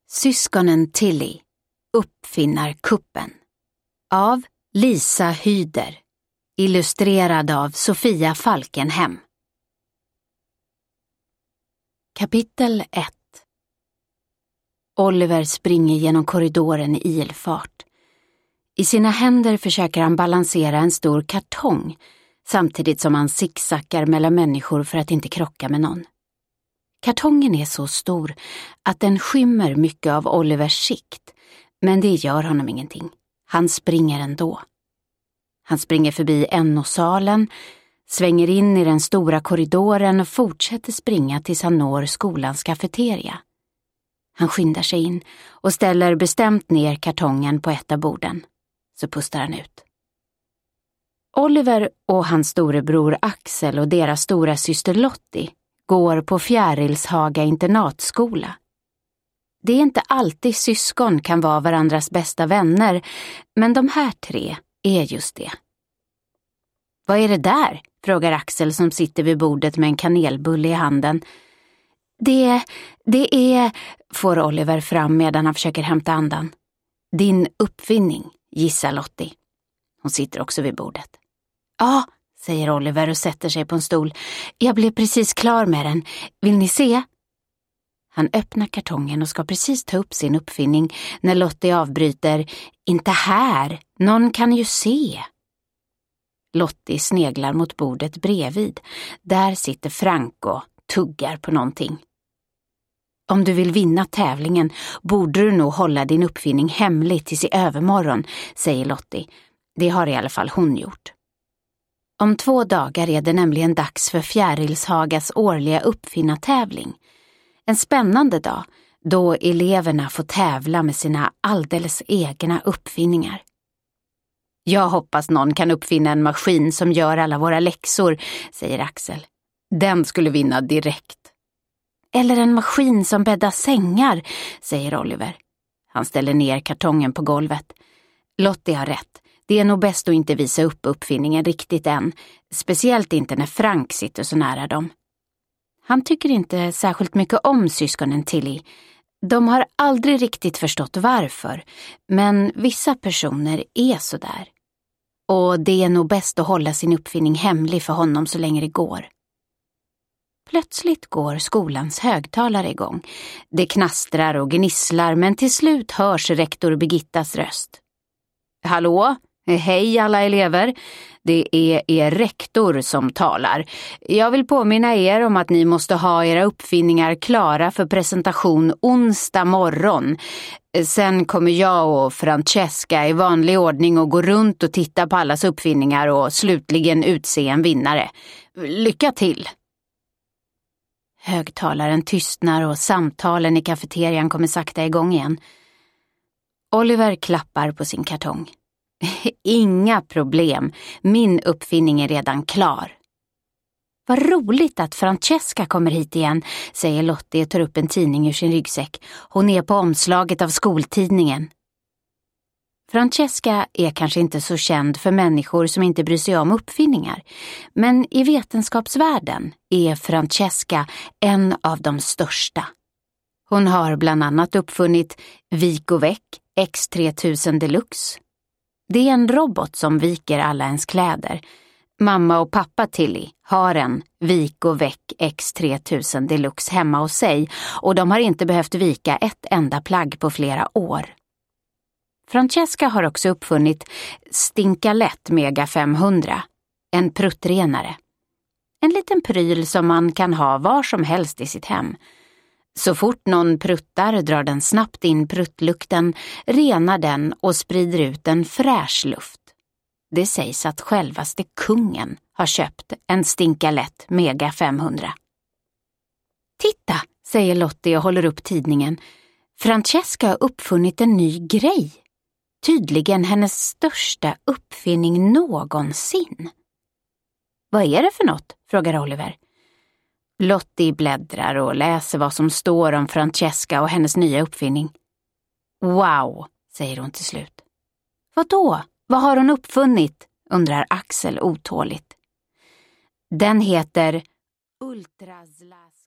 Syskonen Tilly, uppfinnarkuppen av Lisa Hyder, illustrerad av Sofia Falkenhem. Kapitel 1. Oliver springer genom korridoren i ilfart. I sina händer försöker han balansera en stor kartong samtidigt som han zigzaggar mellan människor för att inte krocka med någon. Kartongen är så stor att den skymmer mycket av Olivers sikt, men det gör honom ingenting. Han springer ändå. Han springer förbi NO-salen, svänger in i den stora korridoren och fortsätter springa tills han når skolans kafeteria. Han skyndar sig in och ställer bestämt ner kartongen på ett av borden. Så pustar han ut. Oliver och hans storebror Axel och deras stora syster Lottie går på Fjärilshaga internatskola. Det är inte alltid syskon kan vara varandras bästa vänner, men de här tre är just det. Vad är det där? Frågar Axel som sitter vid bordet med en kanelbulle i handen. Det är, får Oliver fram medan han försöker hämta andan. Din uppfinning, gissar Lottie. Hon sitter också vid bordet. Ja, säger Oliver och sätter sig på en stol. Jag blev precis klar med den. Vill ni se? Han öppnar kartongen och ska precis ta upp sin uppfinning när Lottie avbryter. Inte här, någon kan ju se. Lottie sneglar mot bordet bredvid. Där sitter Frank och tuggar på någonting. Om du vill vinna tävlingen borde du nog hålla din uppfinning hemlig tills i övermorgon, säger Lottie. Det har i alla fall hon gjort. Om 2 dagar är det nämligen dags för Fjärilshagas årliga uppfinnartävling. En spännande dag då eleverna får tävla med sina alldeles egna uppfinningar. Jag hoppas någon kan uppfinna en maskin som gör alla våra läxor, säger Axel. Den skulle vinna direkt. Eller en maskin som bäddar sängar, säger Oliver. Han ställer ner kartongen på golvet. Lottie har rätt. Det är nog bäst att inte visa upp uppfinningen riktigt än. Speciellt inte när Frank sitter så nära dem. Han tycker inte särskilt mycket om syskonen Tilly. De har aldrig riktigt förstått varför. Men vissa personer är så där. Och det är nog bäst att hålla sin uppfinning hemlig för honom så länge det går. Plötsligt går skolans högtalare igång. Det knastrar och gnisslar, men till slut hörs rektor Birgittas röst. Hallå? Hej alla elever. Det är er rektor som talar. Jag vill påminna er om att ni måste ha era uppfinningar klara för presentation onsdag morgon. Sen kommer jag och Francesca i vanlig ordning att gå runt och titta på allas uppfinningar och slutligen utse en vinnare. Lycka till! Högtalaren tystnar och samtalen i kafeterian kommer sakta igång igen. Oliver klappar på sin kartong. Inga problem, min uppfinning är redan klar. Vad roligt att Francesca kommer hit igen, säger Lottie och tar upp en tidning ur sin ryggsäck. Hon är på omslaget av skoltidningen. Francesca är kanske inte så känd för människor som inte bryr sig om uppfinningar. Men i vetenskapsvärlden är Francesca en av de största. Hon har bland annat uppfunnit Vik och Väck X3000 Deluxe. Det är en robot som viker alla ens kläder. Mamma och pappa Tilly har en Vik och Väck X3000 Deluxe hemma hos sig och de har inte behövt vika ett enda plagg på flera år. Francesca har också uppfunnit Stinkalett Mega 500, en pruttrenare. En liten pryl som man kan ha var som helst i sitt hem. Så fort någon pruttar drar den snabbt in pruttlukten, renar den och sprider ut en fräsch luft. Det sägs att självaste kungen har köpt en Stinkalett Mega 500. Titta, säger Lottie och håller upp tidningen. Francesca har uppfunnit en ny grej. Tydligen hennes största uppfinning någonsin. Vad är det för något? Frågar Oliver. Lottie bläddrar och läser vad som står om Francesca och hennes nya uppfinning. Wow, säger hon till slut. Vadå? Vad har hon uppfunnit? Undrar Axel otåligt. Den heter Ultrazlas.